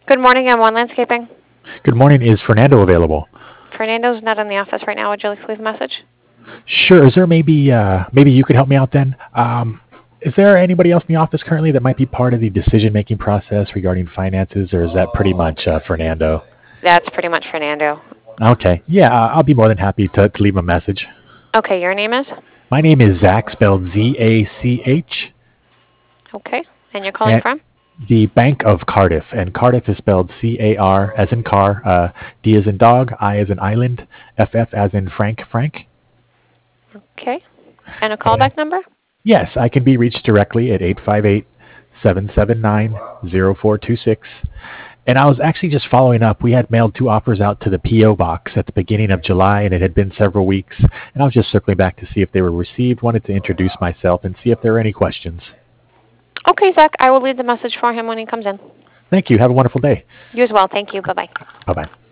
Good morning, M1 Landscaping. Good morning. Is Fernando available? Fernando's not in the office right now. Would you like to leave a message? Sure. Is there maybe you could help me out then? Is there anybody else in the office currently that might be part of the decision-making process regarding finances, or is that pretty much Fernando? That's pretty much Fernando. Okay. Yeah, I'll be more than happy to leave a message. Okay, your name is? My name is Zach, spelled Zach, Okay, and you're calling and from? the Bank of Cardiff, and Cardiff is spelled Car as in car, D as in dog, I as in island, FF as in Frank. Okay, and a And callback number? yes, I can be reached directly at 858-779-0426. And I was actually just following up. We had mailed two offers out to the P.O. box at the beginning of July, and it had been several weeks. And I was just circling back to see if they were received, wanted to introduce myself, and see if there were any questions. Okay, Zach, I will leave the message for him when he comes in. Thank you. Have a wonderful day. You as well. Thank you. Bye-bye. Bye-bye.